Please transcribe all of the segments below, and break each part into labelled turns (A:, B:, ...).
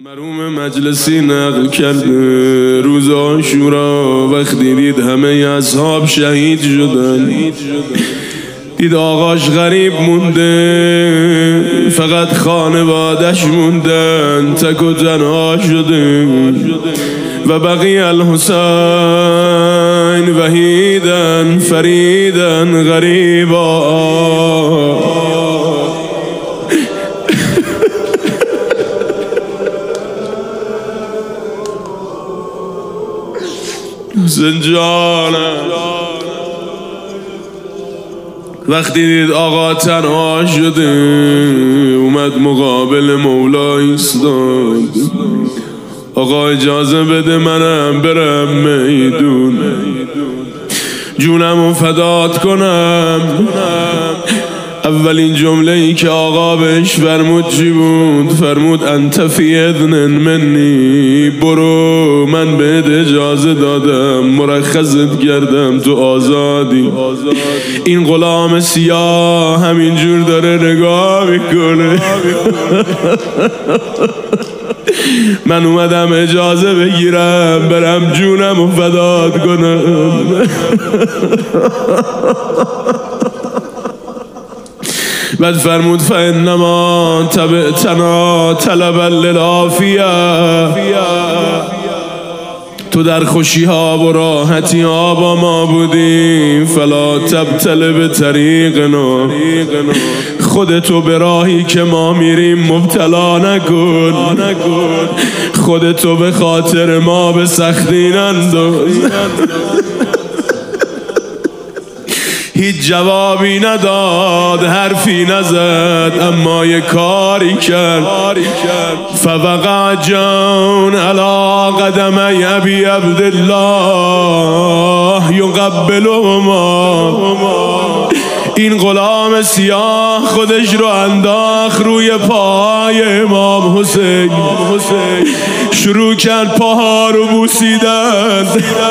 A: مرحوم مجلسی نقل کرده روز عاشورا وقتی دید همه اصحاب شهید شدن، دید آقاش غریب مونده، فقط خانوادش موندن، تک و تنها شده و بقی الحسین وحیدن فریدن غریبا. حسین جانم وقتی دید آقا تنها شده اومد مقابل مولا ایستاد. آقا اجازه بده منم برم میدون، جونمو فدات کنم. اولین جمله ای که آقا بهش فرمود چی بود؟ فرمود انت فی اذن منی، برو من بهت اجازه دادم، مرخصت کردم، تو آزادی. این غلام سیاه همینجور داره نگاه میکنه. من اومدم اجازه بگیرم برم جونم و فدات کنم. بعد فرمود فانما تبعتنا طلبا للعافیه، تو در خوشی ها و راحتی ها با ما بودی، فلا تبتل به طریقنا، خودتو به راهی که ما میریم مبتلا نکن، خودتو به خاطر ما به سختی ننداز. هیچ جوابی نداد، حرفی نزد، اما یه کاری کرد. فوقع جون علی قدمی ابی عبدالله یقبلهما. این غلام سیاه خودش رو انداخت روی پای امام حسین، شروع کرد پاها رو بوسیدن.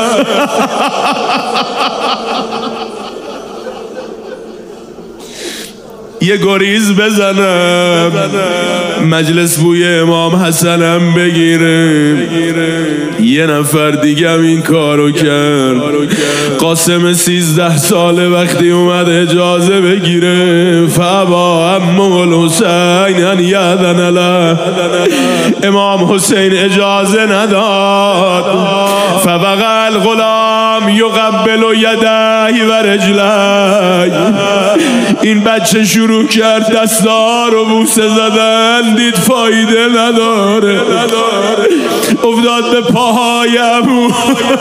A: یه گریز بزنم مجلس بوی امام حسنم بگیره. یه نفر دیگه هم این کارو کرد. قاسم 13 ساله وقتی اومد اجازه بگیره، فابا امام الحسین ان یأذن له، امام حسین اجازه نداد. فبقى الغلام یقبل یدیه و رجلیه. این بچه شروع کرد دستا رو بوسه زدن، دید فایده نداره، افتاد به پاهایم.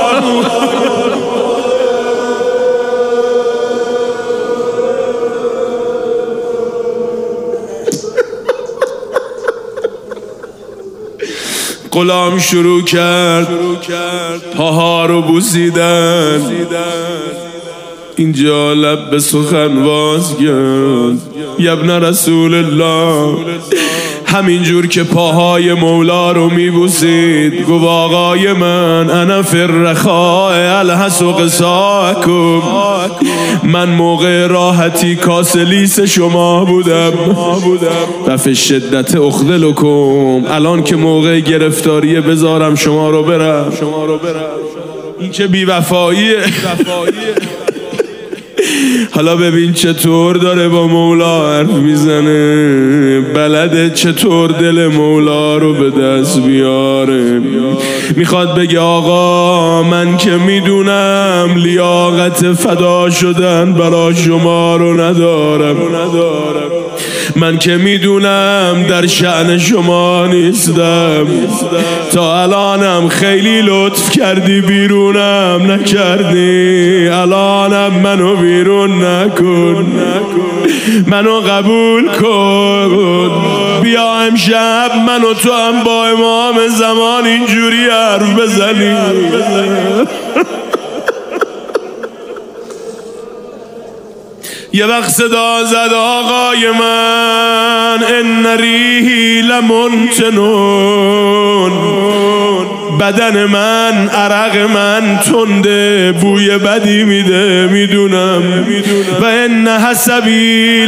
A: غلام شروع کرد پاها رو بوسیدن. اینجا لب به سخن باز کرد. ابن رسول الله همینجور که پاهای مولا رو میبوسید گفت آقای من انا فی الرخاء الحس قصاکم، من موقع راحتی کاسلیس شما بودم و فی شدت اخذلکم، الان که موقع گرفتاریه بذارم شما رو برم. این چه بیوفاییه. حالا ببین چطور داره با مولا حرف میزنه، بلده چطور دل مولا رو به دست بیاره. میخواد بگه آقا من که میدونم لیاقت فدا شدن برا شما رو ندارم، من که میدونم در شأن شما نیستم، تا الانم خیلی لطف کردی بیرونم نکردی، الانم منو بیرون نکن، منو قبول کن. بیا امشب منو تو هم با امام زمان اینجوری حرف بزنی. یه وقت صدا زد آقای من ان ریحی لمنتنون، بدن من عرق من تنده بوی بدی میده میدونم و ان حسبی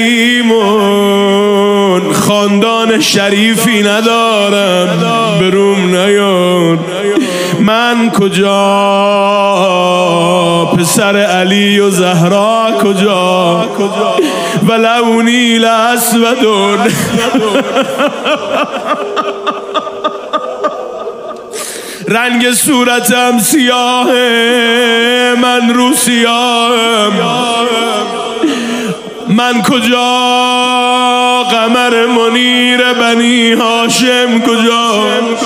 A: للیمون خاندان شریفی ندارم بروم نیار من کجا پسر علی و زهرا کجا و لونی لاسودون رنگ صورتم سیاهه من رو سیاهم من کجا قمر منیر بنی هاشم کجا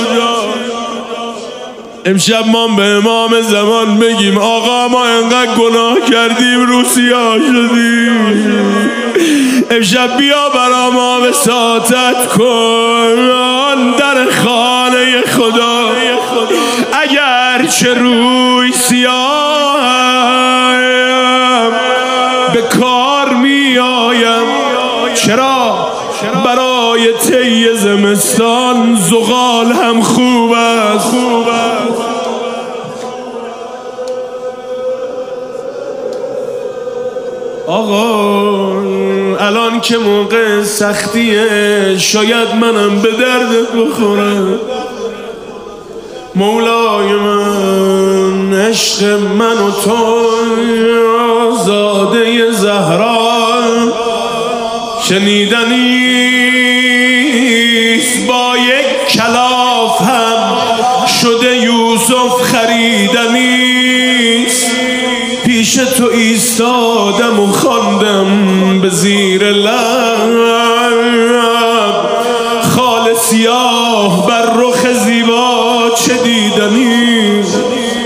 A: امشب ما به امام زمان بگیم آقا ما انقدر گناه کردیم رو سیاه شدیم امشب بیا برا ما وساطت کن در خانه خدا اگر چه روی سیاهم به کار می آیم چرا برای طی زمستان زغال هم خوب است آقا الان که موقع سختیه شاید منم به دردت بخورم مولای من عشق من و تو زاده زهرا شنیدنیست با یک کلاف هم شده یوسف خریدنیست پیش تو ایستادم و خواندم به زیر لب خال سیاه بر رخ زیبا چه دیدنیست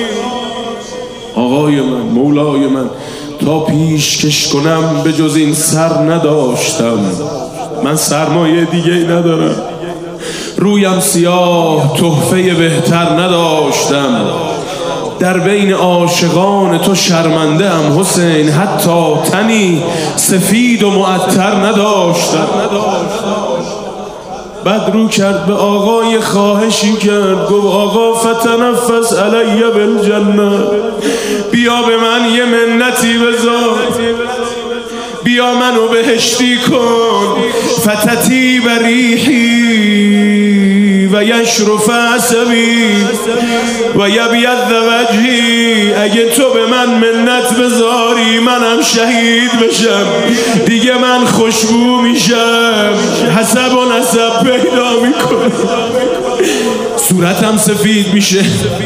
A: آقای من مولای من تا پیش کش کنم به جز این سر نداشتم من سرمایه دیگه ای ندارم رویم سیاه تحفه بهتر نداشتم در بین عاشقان تو شرمنده ام حسین حتی تنی سفید و معطر نداشتم بعد رو کرد به آقای خواهشی کرد گفت آقا فتنفس علی بالجنه بیا به من یه منتی بذار بیا منو بهشتی کن فتتی بریحی و یشرف عصبی و یبید وجهی اگه تو به من منت بذاری منم شهید بشم دیگه من خوشبو میشم حسب و نسب پیدا میکنم صورتم سفید میشه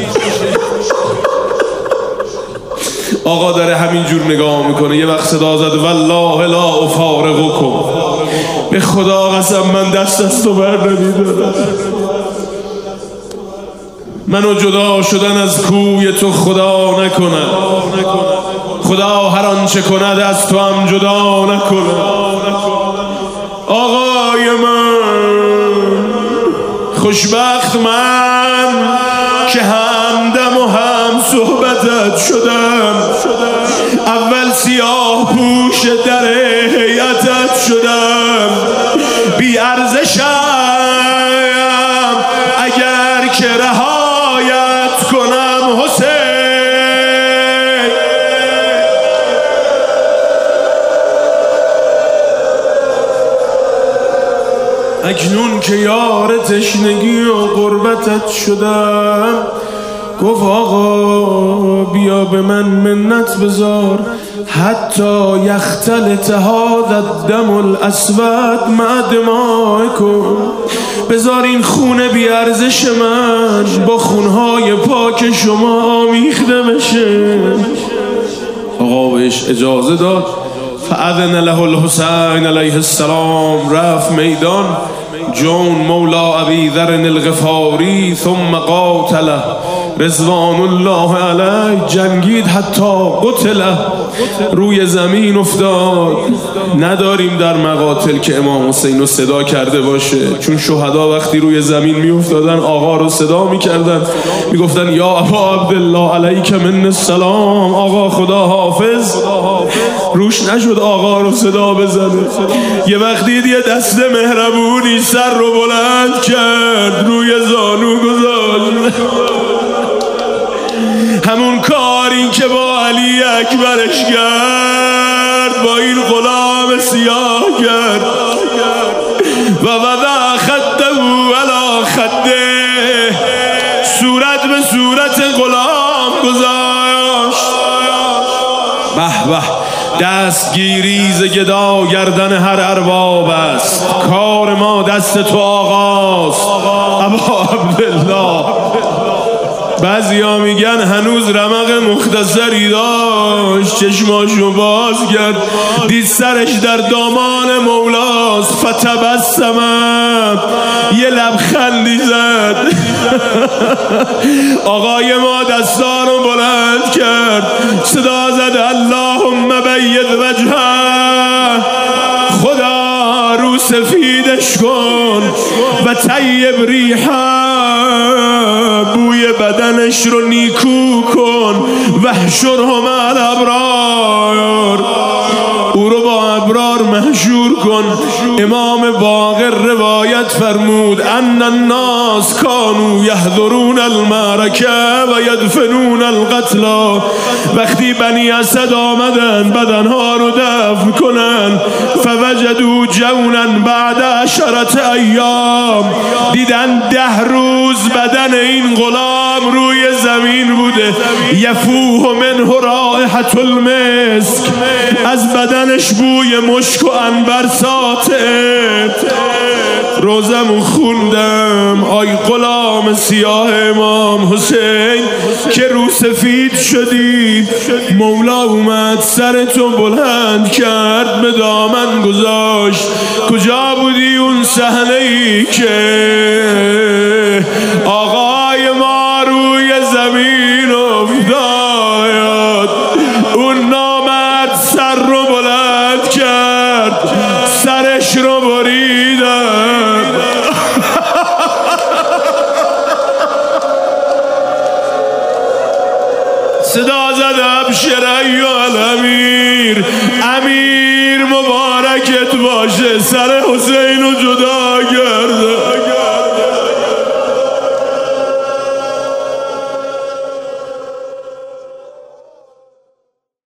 A: آقا داره همینجور نگاه میکنه یه وقت صدا زد والله لا افارقکم به خدا قسم من دست از تو بر نمیدارم منو جدا شدن از کوی تو خدا نکنه خدا هر آنچه کند از تو هم جدا نکنه آقای من خوشبخت من که همدم و هم صحبتت شدم اول سیاه پوش در هیئتت شدم بی ارزشم اگر که رهایت کنم حسین اکنون که یار تشنگی و غربتت شدم گفت آقا بیا به من منت بذار حتی یختلط هذا الدم الاسود مع دمائکم بذار این خون بی ارزش من با خونهای پاک شما آمیخته بشه آقا بهش اجازه داد فاذن له الحسین علیه السلام رفت میدان جون مولا ابی ذر الغفاری ثم قاتله رضوان الله علیه جنگید حتی قتله روی زمین افتاد نداریم در مقاتل که امام حسین رو صدا کرده باشه چون شهدا وقتی روی زمین می افتادن آقا رو صدا می کردن می گفتن یا ابا عبدالله علیک من السلام آقا خدا حافظ روش نشد آقا رو صدا بزنه یه وقتی یه دست مهربونی سر رو بلند کرد روی زانو گذاشت برش کرد، با این غلام سیاه کرد و وضع خده علی خده، صورت به صورت غلام گذاشت. به به دستگیری ز گدا گردن هر ارباب است، کار ما دست تو آقاست ابا عبدالله. بعضیا میگن هنوز رمق مختصری داشت، چشماشو باز کرد دید سرش در دامان مولاست، فتبسم یه لبخندی زد. آقای ما دستارو بلند کرد، صدا زد اللهم بید وجهه، خدا رو سفیدش کن و طیب ریحه، بوی بدنش رو نیکو کن و احشره مع الابرار، او رو با ابرار محشور کن. امام باقر روایت فرمود ان الناس کانوا یحضرون المعرکه و یدفنون القتلا، وقتی بنی اسد آمدن بدنها رو دفن کنن، فوجدوا جونا بعد 10 ایام، دیدن 10 روز بدن این غلام روی زمین بوده، یفوه منه رائحة المسک، از بدنش بوی مشک و عنبر ساطع. روزمو خوندم آی غلام سیاه امام حسین که رو سفید شدی، مولا اومد سرتو بلند کرد به دامن گذاشت. کجا بودی اون صحنه‌ای که آقای ما روی زمین افتاد، اون نامرد سر رو بلند کرد، سرش رو بریدن. صدا زد ابشر ایها الامیر، امیر مبارکت باشه، سر حسین رو جدا کرده.